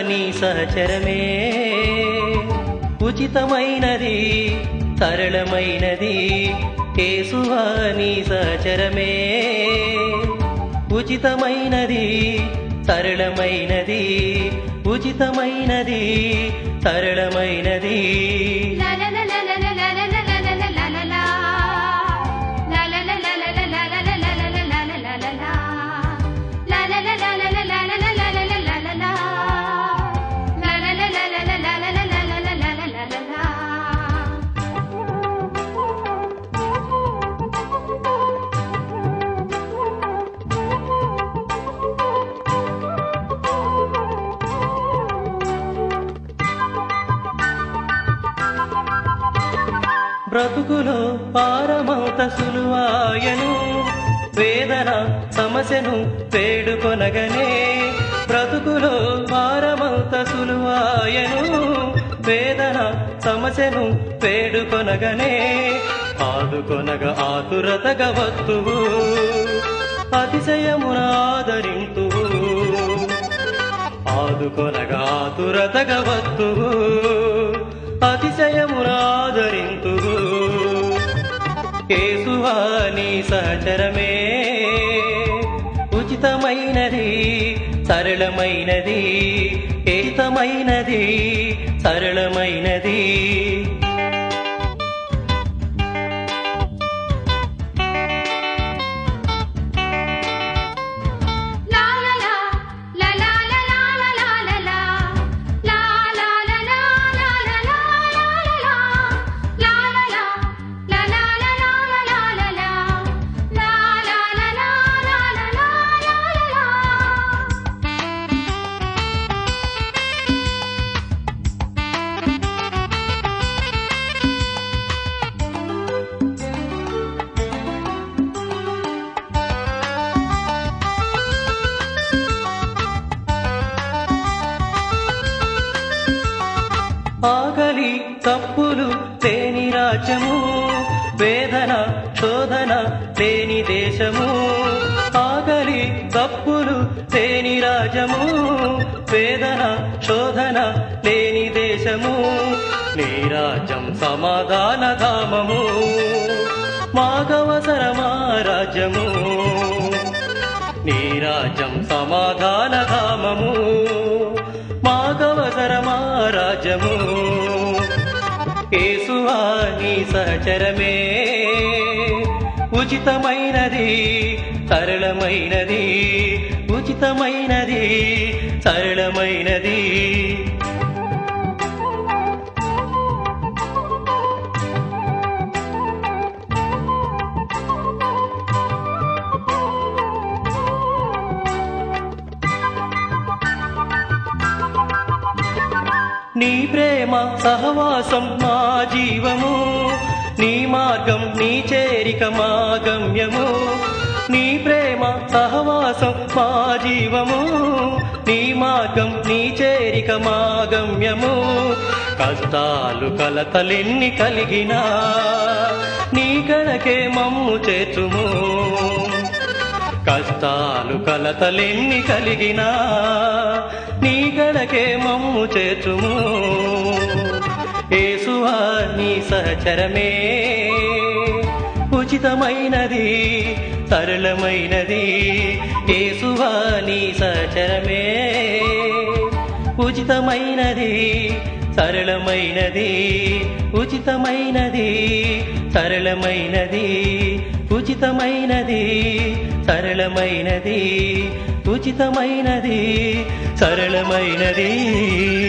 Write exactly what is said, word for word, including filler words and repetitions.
నీ సహచరమే ఉచితమైనది సరళమైనది యేసువా నీ సహచరమే ఉచితమైనది సరళమైనది ఉచితమైనది సరళమైనది బ్రతుకులో పారమౌత సులువాయను వేదన సమస్యను వేడుకొనగనే బ్రతుకులో పారమౌత సులువాయను వేదన సమస్యను వేడుకొనగనే ఆదుకొనగ ఆతురతగా వత్తువు అతిశయమున ఆదరింతువు ఆదుకొనగ ఆతురతగా వత్తువు అతిశయమున ఆదరింతువు యేసువా నీ సహచరమే ఉచితమైనది సరళమైనది ఏతమైనది సరళమైనది ఆకలి తప్పులు లేని రాజ్యము వేదన శోధన లేని దేశము ఆకలి తప్పులు లేని రాజ్యము వేదన శోధన లేని దేశము నీ రాజ్యం సమాధాన ధామము మాకవసరమా రాజ్యము నీ రాజ్యం సమాధాన ధామము మాకవసరమా రాజ్యము యేసువా నీ సహచరమే ఉచితమైనది సరళమైనది ఉచితమైనది సరళమైనది నీ ప్రేమ సహవాసం మా జీవము నీ మార్గం నీ చేరిక మా గమ్యము నీ ప్రేమ సహవాసం మా జీవము నీ మార్గం నీ చేరిక మా గమ్యము కష్టాలు కలతలెన్ని కలిగినా నీ కడకే మమ్ము చేర్చుము కష్టాలు కలతలెన్ని కలిగినా నీ గడకే మమ్ము చేర్చుము యేసువా నీ సహచరమే ఉచితమైనది సరళమైనది యేసువా నీ సహచరమే ఉచితమైనది సరళమైనది ఉచితమైనది సరళమైనది ఉచితమైనది సరళమైనది ఉచితమైనది సరళమైనది